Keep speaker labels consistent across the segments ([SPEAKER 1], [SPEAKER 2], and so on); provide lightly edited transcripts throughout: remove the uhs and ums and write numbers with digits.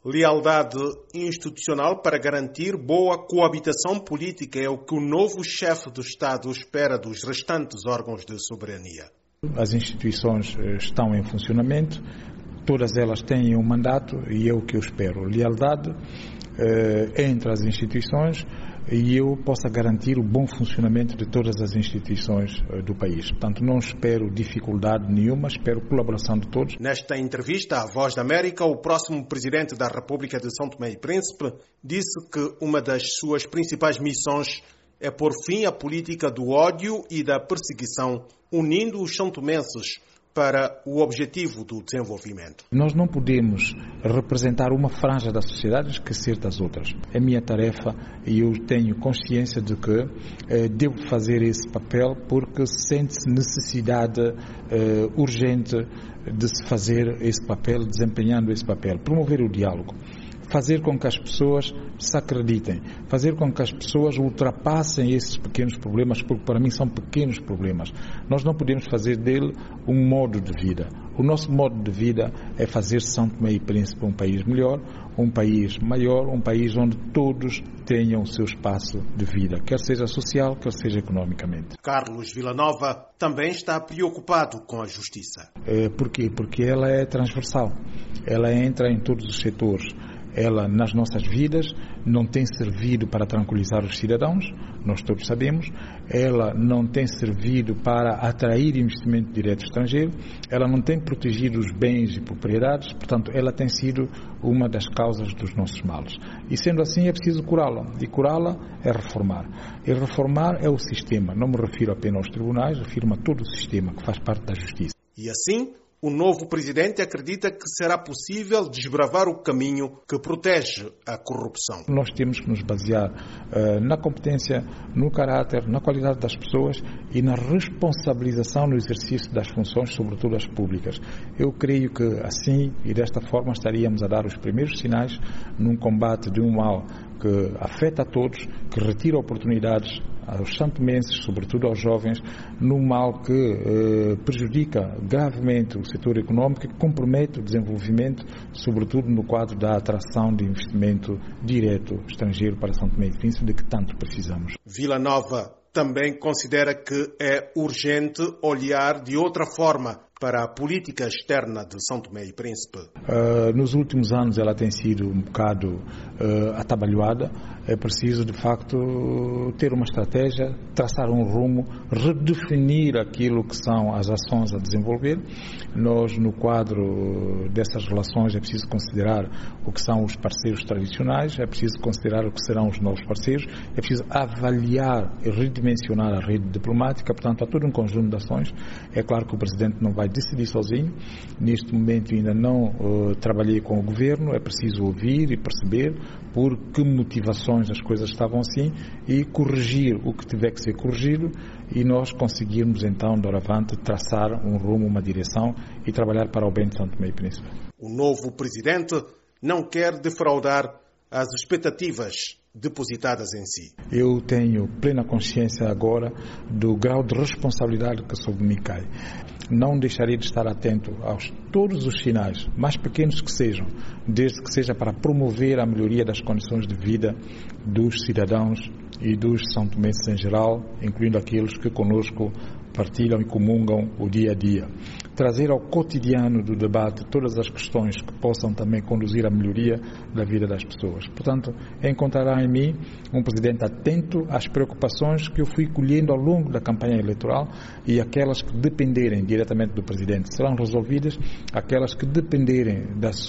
[SPEAKER 1] Lealdade institucional para garantir boa coabitação política é o que o novo chefe do Estado espera dos restantes órgãos de soberania.
[SPEAKER 2] As instituições estão em funcionamento, todas elas têm um mandato e é o que eu espero. Lealdade entre as instituições e eu possa garantir o bom funcionamento de todas as instituições do país. Portanto, não espero dificuldade nenhuma, espero colaboração de todos.
[SPEAKER 1] Nesta entrevista à Voz da América, o próximo presidente da República de São Tomé e Príncipe disse que uma das suas principais missões é pôr fim à política do ódio e da perseguição, unindo os santomenses para o objetivo do desenvolvimento.
[SPEAKER 2] Nós não podemos representar uma franja da sociedade e esquecer das outras. É minha tarefa e eu tenho consciência de que devo fazer esse papel porque sente-se necessidade urgente de se fazer esse papel, desempenhando esse papel. Promover o diálogo. Fazer com que as pessoas se acreditem, fazer com que as pessoas ultrapassem esses pequenos problemas, porque para mim são pequenos problemas. Nós não podemos fazer dele um modo de vida. O nosso modo de vida é fazer São Tomé e Príncipe um país melhor, um país maior, um país onde todos tenham o seu espaço de vida, quer seja social, quer seja economicamente.
[SPEAKER 1] Carlos Villanova também está preocupado com a justiça.
[SPEAKER 2] Porquê? Porque ela é transversal, ela entra em todos os setores. Ela, nas nossas vidas, não tem servido para tranquilizar os cidadãos, nós todos sabemos. Ela não tem servido para atrair investimento direto estrangeiro. Ela não tem protegido os bens e propriedades. Portanto, ela tem sido uma das causas dos nossos males. E, sendo assim, é preciso curá-la. E curá-la é reformar. E reformar é o sistema. Não me refiro apenas aos tribunais, refiro-me a todo o sistema que faz parte da justiça.
[SPEAKER 1] E assim, o novo presidente acredita que será possível desbravar o caminho que protege a corrupção.
[SPEAKER 2] Nós temos que nos basear na competência, no caráter, na qualidade das pessoas e na responsabilização no exercício das funções, sobretudo as públicas. Eu creio que assim e desta forma estaríamos a dar os primeiros sinais num combate de um mal que afeta a todos, que retira oportunidades aos santomenses, sobretudo aos jovens, num mal que prejudica gravemente o setor econômico e compromete o desenvolvimento, sobretudo no quadro da atração de investimento direto estrangeiro para São Tomé e Príncipe, de que tanto precisamos.
[SPEAKER 1] Villanova também considera que é urgente olhar de outra forma para a política externa de São Tomé e Príncipe.
[SPEAKER 2] Nos últimos anos ela tem sido um bocado atabalhoada. É preciso, de facto, ter uma estratégia, traçar um rumo, redefinir aquilo que são as ações a desenvolver. Nós, no quadro dessas relações, é preciso considerar o que são os parceiros tradicionais, é preciso considerar o que serão os novos parceiros, é preciso avaliar e redimensionar a rede diplomática. Portanto, há todo um conjunto de ações. É claro que o Presidente não vai decidir sozinho. Neste momento ainda não trabalhei com o Governo, é preciso ouvir e perceber por que motivações as coisas estavam assim e corrigir o que tiver que ser corrigido e nós conseguirmos então, doravante, traçar um rumo, uma direção e trabalhar para o bem de São Tomé e Príncipe.
[SPEAKER 1] O novo Presidente não quer defraudar as expectativas depositadas em si.
[SPEAKER 2] Eu tenho plena consciência agora do grau de responsabilidade que sobre mim cai. Não deixarei de estar atento a todos os sinais, mais pequenos que sejam, desde que seja para promover a melhoria das condições de vida dos cidadãos e dos são-tomenses em geral, incluindo aqueles que conosco partilham e comungam o dia a dia. Trazer ao cotidiano do debate todas as questões que possam também conduzir à melhoria da vida das pessoas. Portanto, encontrará em mim um presidente atento às preocupações que eu fui colhendo ao longo da campanha eleitoral e aquelas que dependerem diretamente do presidente serão resolvidas, aquelas que dependerem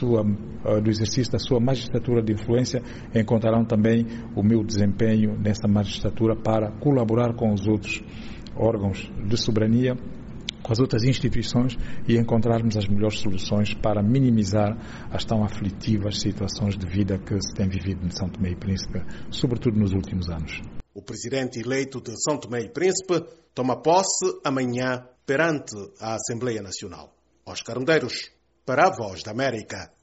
[SPEAKER 2] do exercício da sua magistratura de influência encontrarão também o meu desempenho nessa magistratura para colaborar com os outros órgãos de soberania, com as outras instituições e encontrarmos as melhores soluções para minimizar as tão aflitivas situações de vida que se tem vivido em São Tomé e Príncipe, sobretudo nos últimos anos.
[SPEAKER 1] O presidente eleito de São Tomé e Príncipe toma posse amanhã perante a Assembleia Nacional. Oscar Medeiros, para a Voz da América.